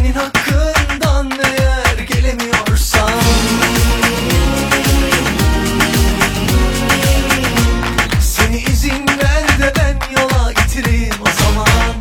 senin hakkından eğer gelemiyorsam, seni izin ver de ben yola getireyim o zaman.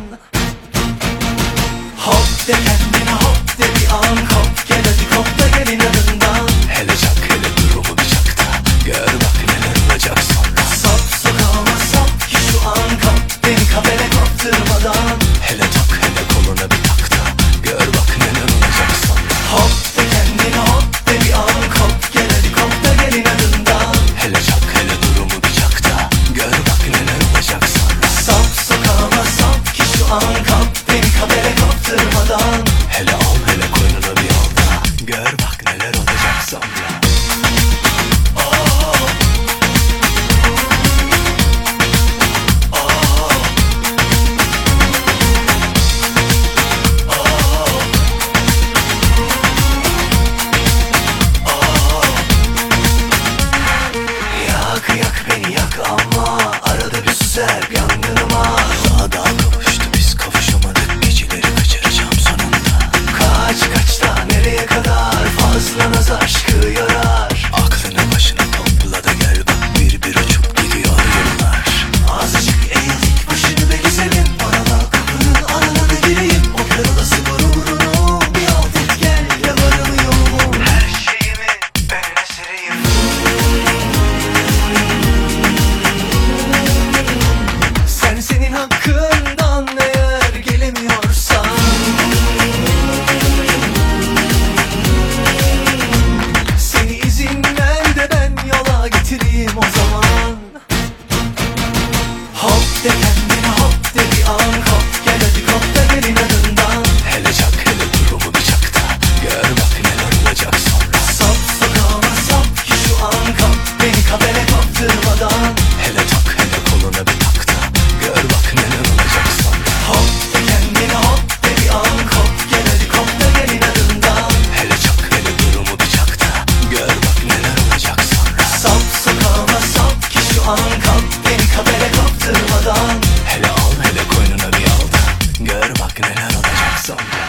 Hop de kendine, hop de bir an, kop gel hadi kop da gel inadından. Hele çak, hele durumu bir çak da gör bak neler olacak sonra. Sap sokağıma sap ki şu an, kap beni kabele kaptırmadan. Hele tak, hele koluna bir tak da gör bak neler olacak sonra. Hop de kendine, hop de bir an, kop gel hadi kop da gel inadından. Hele çak, hele durumu bir çak da gör bak neler olacak sonra. Sap sokağıma sap ki şu an, kap beni kabele kaptırmadan. Hele al, hele koynuna bir al da gör bak neler olacak sonra. Yak yak beni yak ama arada bir süzer yangınıma. Daha kavuştu biz kavuşamadık, geceleri kaçıracağım sonunda. Kaç kaç da nereye kadar, fazla naz aşkı yarar. Aklını başına topla da gel bak bir uçup gidiyor yıllar. Azıcık eğil dik başını be güzelim, bana da kapının arana da gireyim. O kör olası gururunu bir alt et gel, ya varım yoğum. Her şeyimi önüne sereyim. Sen senin hakkından eğer gelemiyorsan, seni izin ver de ben yola getireyim o zaman. Hop de kendine, hop de bir an, kop gel hadi kop da gel inadından. Hele çak, hele durumu bir çak da gör bak neler olacak sonra. Sap sokağıma sap ki şu an, kap beni kabele kaptırmadan. Hele tak, hele koluna bir tak da gör bak neler olacak sonra. Hop de kendine, hop de bir an, kop gel hadi kop da gel inadından. Hele çak, hele durumu bir çak da gör bak neler olacak sonra. Sap sokağıma sap ki şu an, kap beni kabele kaptırmadan. Hele al, hele koynuna bir al da gör bak neler olacak sonra.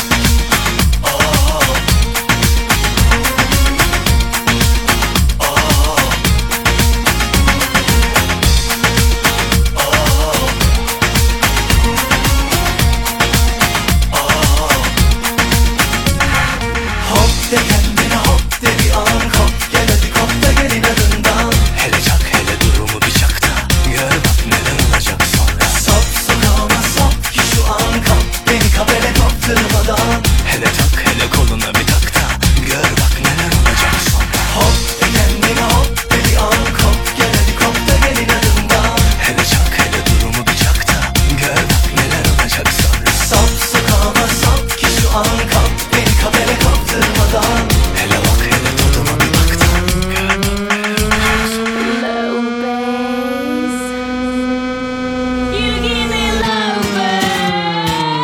Hop de kendine, hop de bir an, kop gel hadi kop da gel inadından. Hele çak, hele durumu bir çak da gör bak neler olacak sonra. Sap sokağıma sap ki şu an, kap beni kabele kaptırmadan. Hele tak, hele koluna bir tak da gör bak neler olacak sonra. Hop de kendine, hop de bir an, kop gel hadi kop da gel inadından. Hele çak, hele durumu bir çak da gör bak neler olacak sonra. Sap sokağıma sap ki şu an, kap beni kabele kaptırmadan. Hele bak, hele tadıma bir bak da gör bak neler olacak sonra. Low bass. You give me low bass.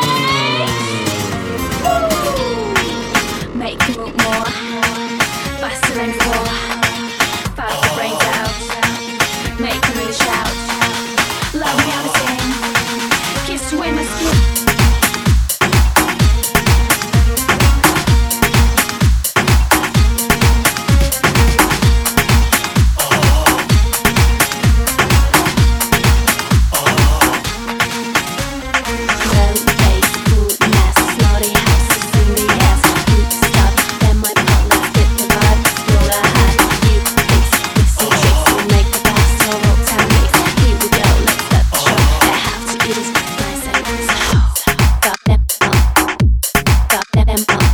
Woo. Make it move more, faster and more. Fast the brains out. Make me shout. Love me how to sing. Kiss away my skin. Low bass, cool, mass, naughty house, in the ass. You stop, then my partner get the vibe. You're the high, you fix with some tricks to make the past so old time mix. Here we go, let's start the show. That house to it is nice and slow. Got them up,